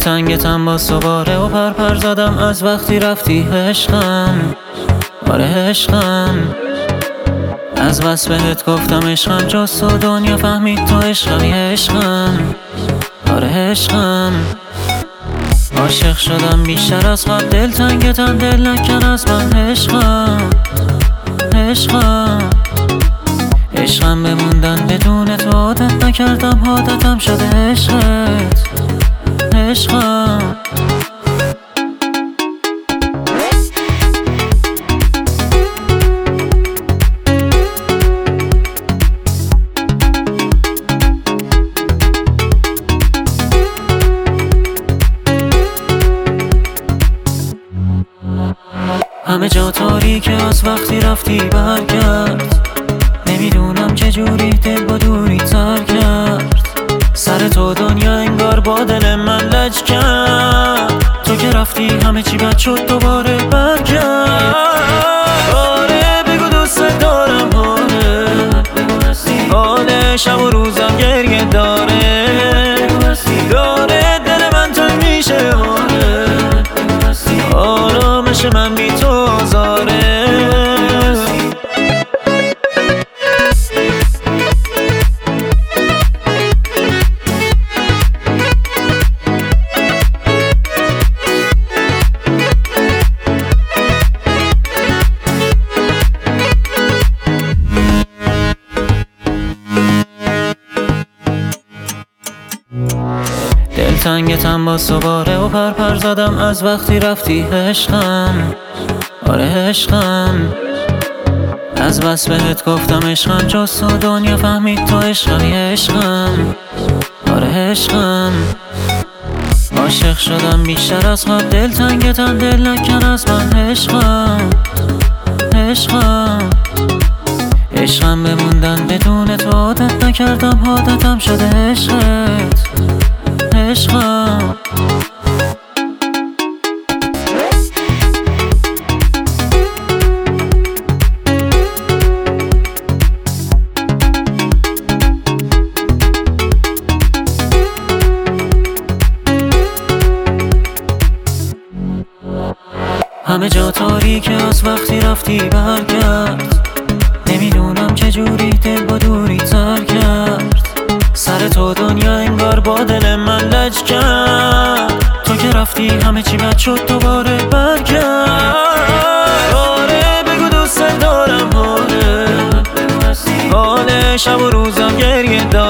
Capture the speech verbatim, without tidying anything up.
دلتنگتم با سواره و پرپر زدم از وقتی رفتی عشقم. آره عشقم، از بس بهت گفتم عشقم، جز تو دنیا فهمید تو عشقمی عشقم. آره عشقم، عاشق شدم بیشتر از قبل، دلتنگتم دل نکن از من عشقم. عشقم عشقم بموندن بدون تو عادت نکردم، عادتم شده عشقت. عشقم همه جا تاریکه از وقتی رفتی برگرد، نمیدونم چجوری دل با دوری تر کرد. سر تو دنیا انگار با دل من لج کرد، تو که رفتی همه چی بد شد دوباره برگرد. آره بگو دوست دارم، آره حال شب و روزم گریه داره داره دل من تنگ میشه. آره آرامش من بی تو آزاره. دلتنگتم با سواره و پرپر زدم از وقتی رفتی عشقم. آره عشقم، از بس بهت گفتم عشقم، جز تو دنیا فهمید تو عشقمی عشقم. آره عشقم، عاشق شدم بیشتر از قبل، دلتنگتم دل نکن از من عشقم. عشقم عشقم بموندن بدون تو عادت نکردم، عادتم شده عشقت. عشقم همه جا تاریکه از وقتی رفتی برگرد، نمیدونم چجوری دل با دوری تر کرد. سر تو دنیا انگار با دل من لج کرد، تو که رفتی همه چی بد شد دوباره برگرد. آره بگو دوست دارم، آره حال شب و روزم گریه داره